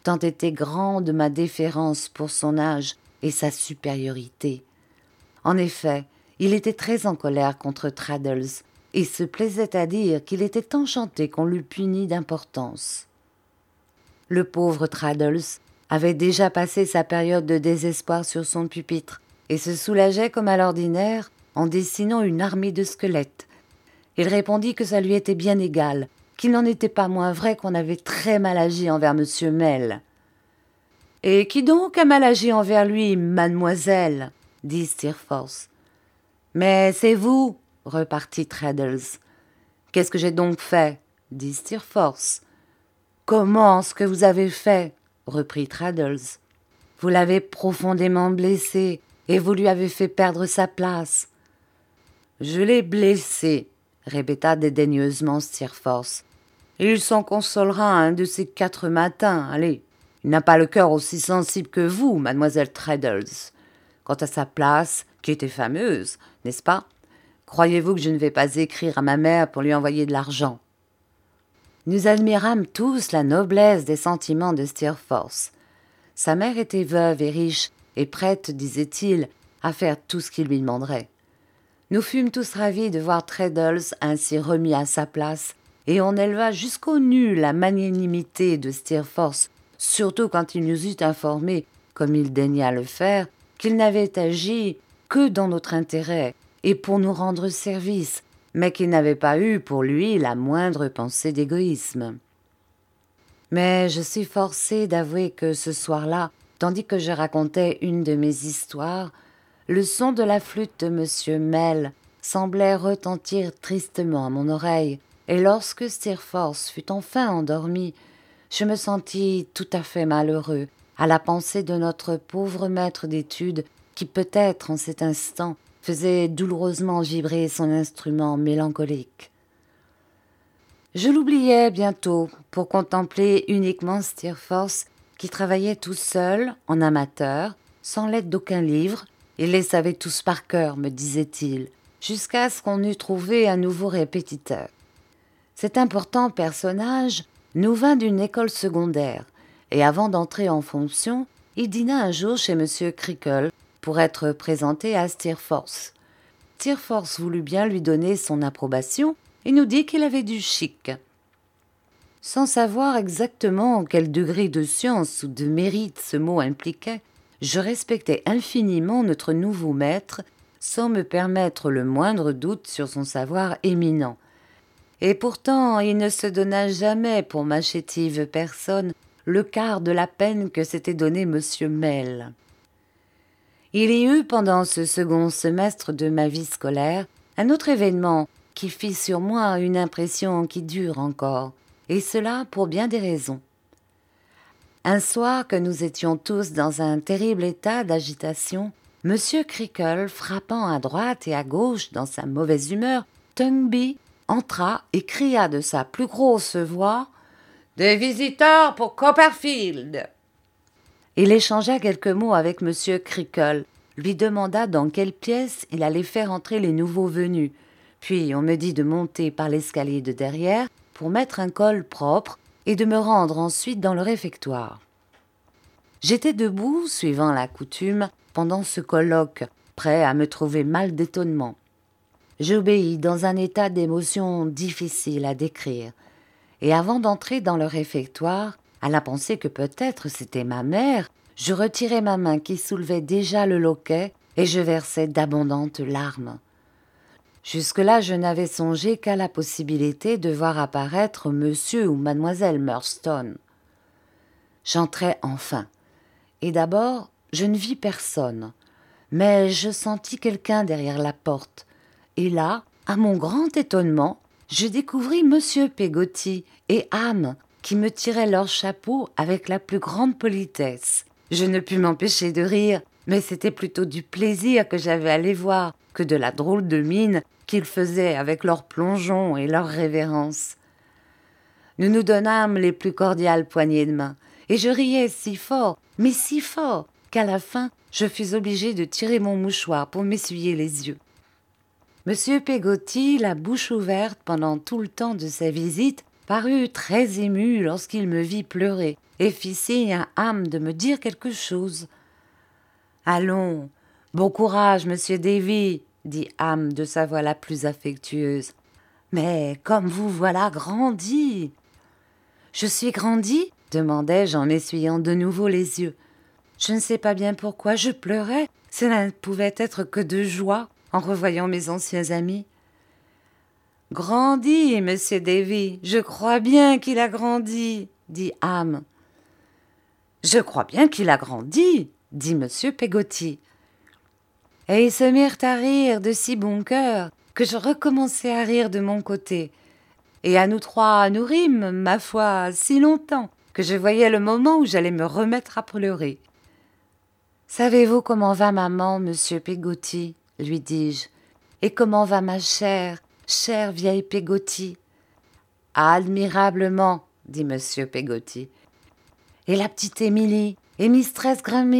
tant était grande ma déférence pour son âge et sa supériorité. En effet, il était très en colère contre Traddles et se plaisait à dire qu'il était enchanté qu'on l'eût puni d'importance. Le pauvre Traddles avait déjà passé sa période de désespoir sur son pupitre et se soulageait comme à l'ordinaire en dessinant une armée de squelettes. Il répondit que ça lui était bien égal, qu'il n'en était pas moins vrai qu'on avait très mal agi envers M. Mell. « Et qui donc a mal agi envers lui, mademoiselle ?» dit Steerforth. « Mais c'est vous, » repartit Traddles. « Qu'est-ce que j'ai donc fait ?» dit Steerforth. « Comment ce que vous avez fait ?» reprit Traddles. « Vous l'avez profondément blessé et vous lui avez fait perdre sa place. »« Je l'ai blessé, » répéta dédaigneusement Steerforth. « Il s'en consolera un de ces 4 matins, allez. Il n'a pas le cœur aussi sensible que vous, mademoiselle Traddles. Quant à sa place, qui était fameuse, n'est-ce pas? Croyez-vous que je ne vais pas écrire à ma mère pour lui envoyer de l'argent ?» Nous admirâmes tous la noblesse des sentiments de Steerforth. Sa mère était veuve et riche, et prête, disait-il, à faire tout ce qu'il lui demanderait. Nous fûmes tous ravis de voir Traddles ainsi remis à sa place, et on éleva jusqu'au nu la magnanimité de Steerforth, surtout quand il nous eut informés, comme il daigna le faire, qu'il n'avait agi que dans notre intérêt et pour nous rendre service, mais qu'il n'avait pas eu pour lui la moindre pensée d'égoïsme. Mais je suis forcée d'avouer que ce soir-là, tandis que je racontais une de mes histoires, le son de la flûte de M. Mell semblait retentir tristement à mon oreille, et lorsque Steerforth fut enfin endormi, je me sentis tout à fait malheureux à la pensée de notre pauvre maître d'études qui peut-être en cet instant faisait douloureusement vibrer son instrument mélancolique. Je l'oubliais bientôt pour contempler uniquement Steerforth qui travaillait tout seul, en amateur, sans l'aide d'aucun livre, et les savait tous par cœur, me disait-il, jusqu'à ce qu'on eût trouvé un nouveau répétiteur. Cet important personnage nous vint d'une école secondaire, et avant d'entrer en fonction, il dîna un jour chez M. Creakle pour être présenté à Steerforth. Steerforth voulut bien lui donner son approbation et nous dit qu'il avait du chic. Sans savoir exactement quel degré de science ou de mérite ce mot impliquait, je respectais infiniment notre nouveau maître sans me permettre le moindre doute sur son savoir éminent. Et pourtant, il ne se donna jamais pour ma chétive personne le quart de la peine que s'était donné M. Mell. Il y eut pendant ce second semestre de ma vie scolaire un autre événement qui fit sur moi une impression qui dure encore, et cela pour bien des raisons. Un soir que nous étions tous dans un terrible état d'agitation, M. Creakle, frappant à droite et à gauche dans sa mauvaise humeur, Tungby entra et cria de sa plus grosse voix « Des visiteurs pour Copperfield !» Il échangea quelques mots avec M. Creakle, lui demanda dans quelle pièce il allait faire entrer les nouveaux venus, puis on me dit de monter par l'escalier de derrière pour mettre un col propre et de me rendre ensuite dans le réfectoire. J'étais debout, suivant la coutume, pendant ce colloque, prêt à me trouver mal d'étonnement. J'obéis dans un état d'émotion difficile à décrire, et avant d'entrer dans le réfectoire, à la pensée que peut-être c'était ma mère, je retirai ma main qui soulevait déjà le loquet et je versai d'abondantes larmes. Jusque-là, je n'avais songé qu'à la possibilité de voir apparaître monsieur ou mademoiselle Murdstone. J'entrai enfin, et d'abord, je ne vis personne, mais je sentis quelqu'un derrière la porte, et là, à mon grand étonnement, je découvris monsieur Peggotty et Ham qui me tiraient leurs chapeaux avec la plus grande politesse. Je ne pus m'empêcher de rire, mais c'était plutôt du plaisir que j'avais à les voir que de la drôle de mine qu'ils faisaient avec leurs plongeons et leurs révérences. Nous nous donnâmes les plus cordiales poignées de main, et je riais si fort, mais si fort, qu'à la fin, je fus obligée de tirer mon mouchoir pour m'essuyer les yeux. Monsieur Peggotty, la bouche ouverte pendant tout le temps de sa visite, parut très ému lorsqu'il me vit pleurer et fit signe à Ham de me dire quelque chose. « Allons, bon courage, monsieur Davy, dit Ham de sa voix la plus affectueuse. Mais comme vous voilà grandi. Je suis grandi demandai-je en m'essuyant de nouveau les yeux. Je ne sais pas bien pourquoi je pleurais, cela ne pouvait être que de joie en revoyant mes anciens amis. Grandi, monsieur Davy, je crois bien qu'il a grandi, dit Ham. Je crois bien qu'il a grandi, dit monsieur Peggotty. Et ils se mirent à rire de si bon cœur que je recommençai à rire de mon côté. Et à nous trois, nous rîmes, ma foi, si longtemps que je voyais le moment où j'allais me remettre à pleurer. « Savez-vous comment va maman, monsieur Peggotty ?» lui dis-je. « Et comment va ma chère vieille Peggotty ?»« Admirablement, dit monsieur Peggotty. »« Et la petite Émilie et mistress Grammidge ?»«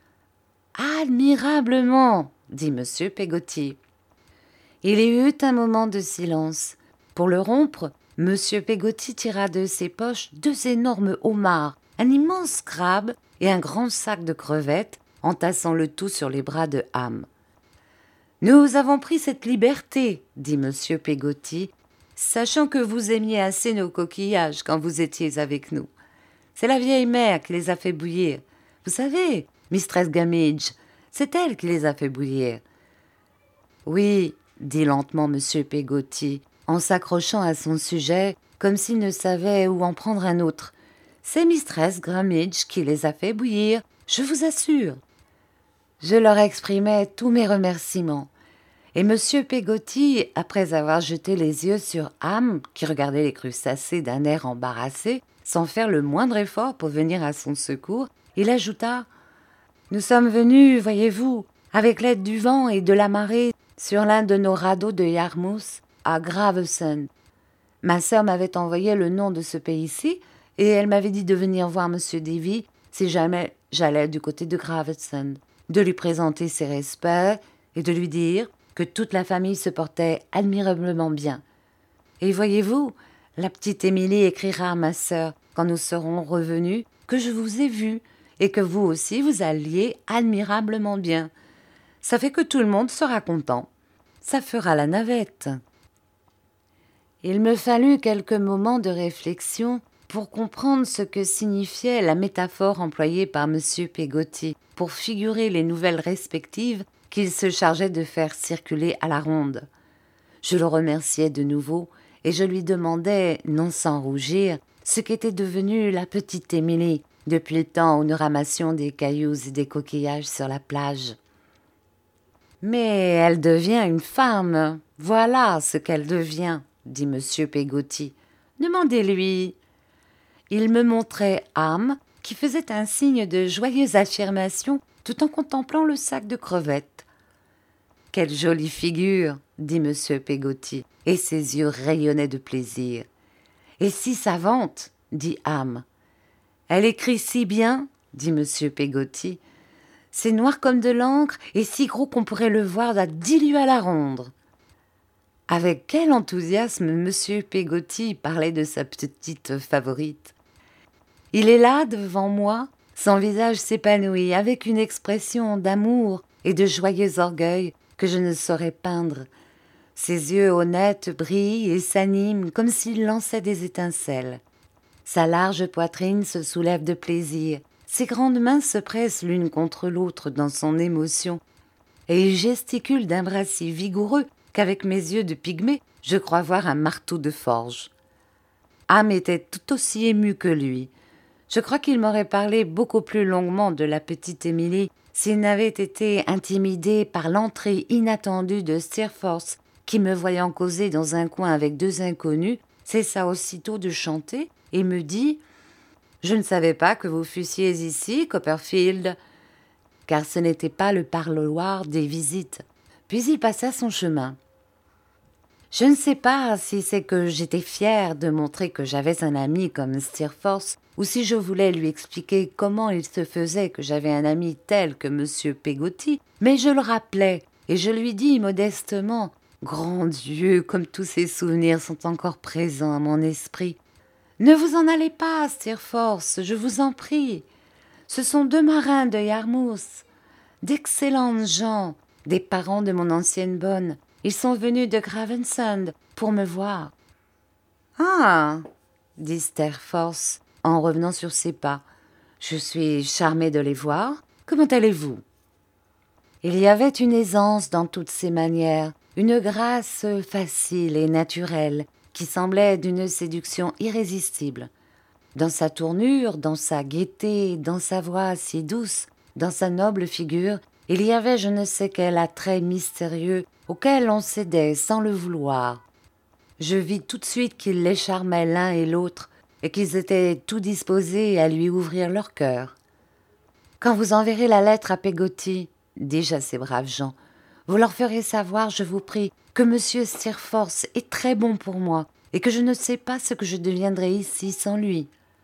Admirablement, dit monsieur Peggotty. » Il y eut un moment de silence. Pour le rompre, monsieur Peggotty tira de ses poches 2 énormes homards, un immense crabe et un grand sac de crevettes, entassant le tout sur les bras de Ham. « Nous avons pris cette liberté, dit monsieur Peggotty, sachant que vous aimiez assez nos coquillages quand vous étiez avec nous. C'est la vieille mère qui les a fait bouillir. Vous savez, mistress Gummidge, c'est elle qui les a fait bouillir. »« Oui, dit lentement monsieur Peggotty, en s'accrochant à son sujet, comme s'il ne savait où en prendre un autre. C'est mistress Gummidge qui les a fait bouillir, je vous assure. » Je leur exprimai tous mes remerciements. Et monsieur Peggotty, après avoir jeté les yeux sur Ham, qui regardait les crustacés d'un air embarrassé, sans faire le moindre effort pour venir à son secours, il ajouta « Nous sommes venus, voyez-vous, avec l'aide du vent et de la marée, sur l'un de nos radeaux de Yarmouth, à Gravesend. Ma sœur m'avait envoyé le nom de ce pays-ci, et elle m'avait dit de venir voir monsieur Davy si jamais j'allais du côté de Gravesend, de lui présenter ses respects et de lui dire que toute la famille se portait admirablement bien. Et voyez-vous, la petite Émilie écrira à ma sœur, quand nous serons revenus, que je vous ai vu et que vous aussi vous alliez admirablement bien. Ça fait que tout le monde sera content. Ça fera la navette. » Il me fallut quelques moments de réflexion pour comprendre ce que signifiait la métaphore employée par monsieur Peggotty pour figurer les nouvelles respectives qu'il se chargeait de faire circuler à la ronde. Je le remerciai de nouveau et je lui demandai, non sans rougir, ce qu'était devenue la petite Émilie depuis le temps où nous ramassions des cailloux et des coquillages sur la plage. « Mais elle devient une femme, voilà ce qu'elle devient, » dit monsieur Peggotty. « Demandez-lui. » Il me montrait Ham, qui faisait un signe de joyeuse affirmation tout en contemplant le sac de crevettes. « Quelle jolie figure, dit monsieur Peggotty, et ses yeux rayonnaient de plaisir. « Et si savante, dit Ham. « Elle écrit si bien, dit monsieur Peggotty. « C'est noir comme de l'encre et si gros qu'on pourrait le voir à 10 lieues à la ronde. » Avec quel enthousiasme monsieur Peggotty parlait de sa petite favorite. Il est là, devant moi, son visage s'épanouit avec une expression d'amour et de joyeux orgueil que je ne saurais peindre. Ses yeux honnêtes brillent et s'animent comme s'il lançait des étincelles. Sa large poitrine se soulève de plaisir, ses grandes mains se pressent l'une contre l'autre dans son émotion, et il gesticule d'un bras si vigoureux qu'avec mes yeux de pygmée, je crois voir un marteau de forge. Ham était tout aussi ému que lui. Je crois qu'il m'aurait parlé beaucoup plus longuement de la petite Émilie s'il n'avait été intimidé par l'entrée inattendue de Steerforth, qui, me voyant causer dans un coin avec 2 inconnus, cessa aussitôt de chanter et me dit « Je ne savais pas que vous fussiez ici, Copperfield », car ce n'était pas le parloir des visites. Puis il passa son chemin. Je ne sais pas si c'est que j'étais fière de montrer que j'avais un ami comme Steerforth, ou si je voulais lui expliquer comment il se faisait que j'avais un ami tel que monsieur Peggotty, mais je le rappelai, et je lui dis modestement Grand Dieu, comme tous ces souvenirs sont encore présents à mon esprit. Ne vous en allez pas, Steerforth, je vous en prie. Ce sont 2 marins de Yarmouth, d'excellentes gens, des parents de mon ancienne bonne. Ils sont venus de Gravesend pour me voir. Ah, dit Steerforth en revenant sur ses pas. Je suis charmé de les voir. Comment allez-vous? Il y avait une aisance dans toutes ses manières, une grâce facile et naturelle qui semblait d'une séduction irrésistible. Dans sa tournure, dans sa gaieté, dans sa voix si douce, dans sa noble figure, il y avait je ne sais quel attrait mystérieux auquel on cédait sans le vouloir. Je vis tout de suite qu'ils les charmaient l'un et l'autre et qu'ils étaient tout disposés à lui ouvrir leur cœur. « Quand vous enverrez la lettre à Peggotty, dis-je à ces braves gens, vous leur ferez savoir, je vous prie, que M. Steerforth est très bon pour moi et que je ne sais pas ce que je deviendrais ici sans lui. »«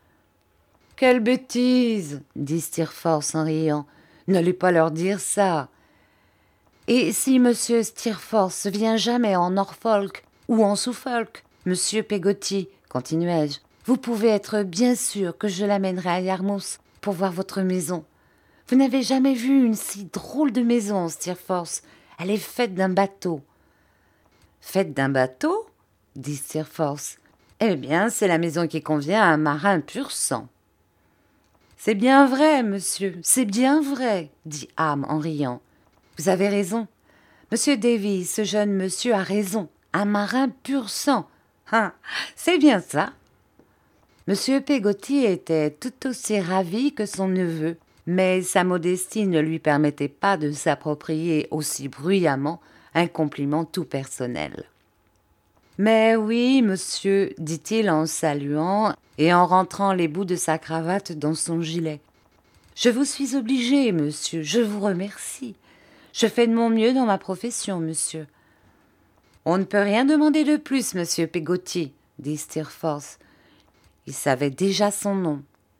Quelle bêtise !» dit Steerforth en riant. « N'allez pas leur dire ça. »« Et si M. Steerforth vient jamais en Norfolk ou en Suffolk, Monsieur Peggotty, continuai-je, vous pouvez être bien sûr que je l'amènerai à Yarmouth pour voir votre maison. Vous n'avez jamais vu une si drôle de maison, Steerforth. Elle est faite d'un bateau. »« Faite d'un bateau ?» dit Steerforth. « Eh bien, c'est la maison qui convient à un marin pur sang. »« C'est bien vrai, monsieur, c'est bien vrai, dit Ham en riant. Vous avez raison. Monsieur Davy, ce jeune monsieur a raison. Un marin pur sang. Ah, c'est bien ça. » Monsieur Peggotty était tout aussi ravi que son neveu, mais sa modestie ne lui permettait pas de s'approprier aussi bruyamment un compliment tout personnel. « Mais oui, monsieur, dit-il en saluant et en rentrant les bouts de sa cravate dans son gilet. Je vous suis obligé, monsieur, je vous remercie. Je fais de mon mieux dans ma profession, monsieur. »« On ne peut rien demander de plus, monsieur Peggotty, dit Steerforth. Il savait déjà son nom.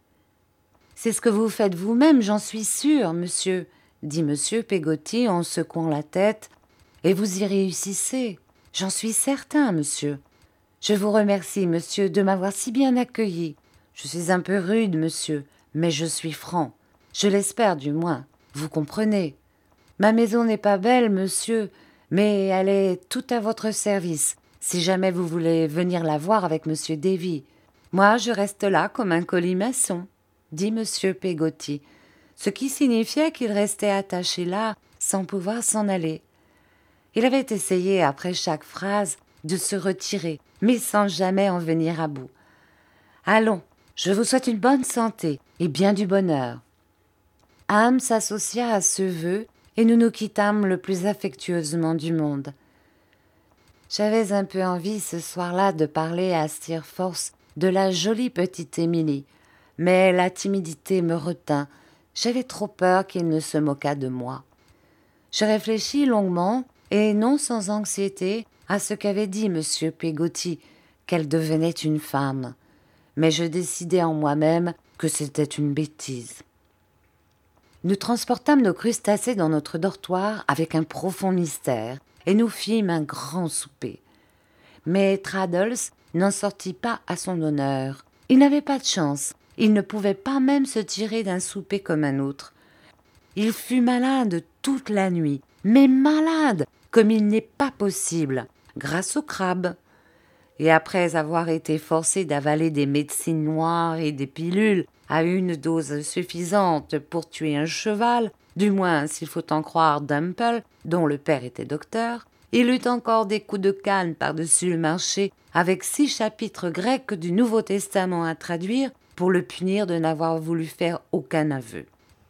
« C'est ce que vous faites vous-même, j'en suis sûr, monsieur, dit monsieur Peggotty en secouant la tête, et vous y réussissez. J'en suis certain, monsieur. Je vous remercie, monsieur, de m'avoir si bien accueilli. Je suis un peu rude, monsieur, mais je suis franc. Je l'espère du moins, vous comprenez. Ma maison n'est pas belle, monsieur, mais elle est tout à votre service, si jamais vous voulez venir la voir avec monsieur Davy. Moi, je reste là comme un colimaçon, dit monsieur Peggotty, ce qui signifiait qu'il restait attaché là sans pouvoir s'en aller. Il avait essayé, après chaque phrase, de se retirer, mais sans jamais en venir à bout. « Allons, je vous souhaite une bonne santé et bien du bonheur. » Ham s'associa à ce vœu et nous nous quittâmes le plus affectueusement du monde. J'avais un peu envie ce soir-là de parler à Steerforth de la jolie petite Émilie, mais la timidité me retint. J'avais trop peur qu'il ne se moquât de moi. Je réfléchis longuement, et non sans anxiété, à ce qu'avait dit M. Peggotty, qu'elle devenait une femme. Mais je décidai en moi-même que c'était une bêtise. Nous transportâmes nos crustacés dans notre dortoir avec un profond mystère, et nous fîmes un grand souper. Mais Traddles n'en sortit pas à son honneur. Il n'avait pas de chance. Il ne pouvait pas même se tirer d'un souper comme un autre. Il fut malade toute la nuit, mais malade comme il n'est pas possible, grâce au crabe. Et après avoir été forcé d'avaler des médecines noires et des pilules à une dose suffisante pour tuer un cheval, du moins s'il faut en croire Dumple, dont le père était docteur, il eut encore des coups de canne par-dessus le marché, avec 6 chapitres grecs du Nouveau Testament à traduire pour le punir de n'avoir voulu faire aucun aveu.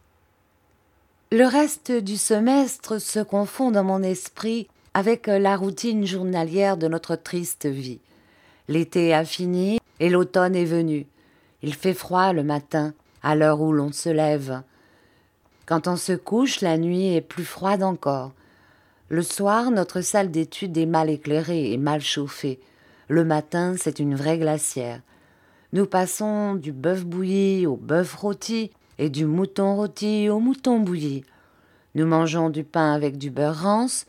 Le reste du semestre se confond dans mon esprit avec la routine journalière de notre triste vie. L'été a fini et l'automne est venu. Il fait froid le matin, à l'heure où l'on se lève. Quand on se couche, la nuit est plus froide encore. Le soir, notre salle d'études est mal éclairée et mal chauffée. Le matin, c'est une vraie glacière. Nous passons du bœuf bouilli au bœuf rôti et du mouton rôti au mouton bouilli. Nous mangeons du pain avec du beurre rance,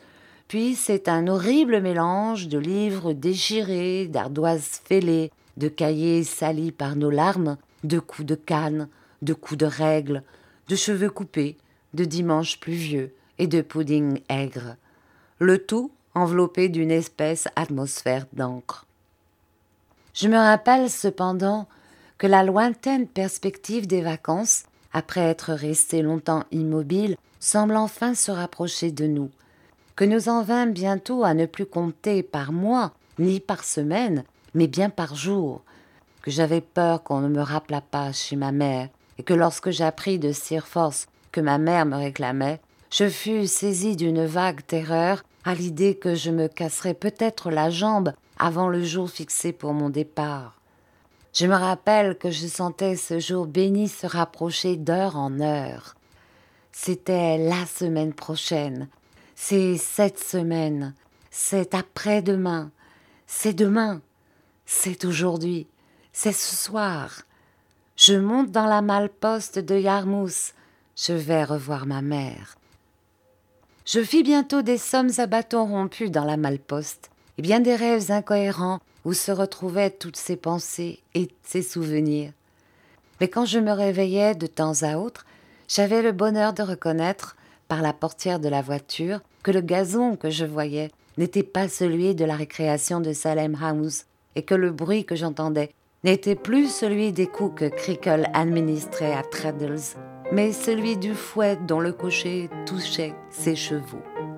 Puis c'est un horrible mélange de livres déchirés, d'ardoises fêlées, de cahiers salis par nos larmes, de coups de canne, de coups de règle, de cheveux coupés, de dimanches pluvieux et de pudding aigre. Le tout enveloppé d'une épaisse atmosphère d'encre. Je me rappelle cependant que la lointaine perspective des vacances, après être resté longtemps immobile, semble enfin se rapprocher de nous, que nous en vînmes bientôt à ne plus compter par mois, ni par semaine, mais bien par jour, que j'avais peur qu'on ne me rappelât pas chez ma mère, et que lorsque j'appris de Sir Force que ma mère me réclamait, je fus saisie d'une vague terreur à l'idée que je me casserais peut-être la jambe avant le jour fixé pour mon départ. Je me rappelle que je sentais ce jour béni se rapprocher d'heure en heure. C'était la semaine prochaine, c'est cette semaine, c'est après-demain, c'est demain, c'est aujourd'hui, c'est ce soir. Je monte dans la malle-poste de Yarmouth, je vais revoir ma mère. Je fis bientôt des sommes à bâtons rompus dans la malle-poste, et bien des rêves incohérents où se retrouvaient toutes ces pensées et ces souvenirs. Mais quand je me réveillais de temps à autre, j'avais le bonheur de reconnaître, par la portière de la voiture, que le gazon que je voyais n'était pas celui de la récréation de Salem House, et que le bruit que j'entendais n'était plus celui des coups que Creakle administrait à Traddles, mais celui du fouet dont le cocher touchait ses chevaux.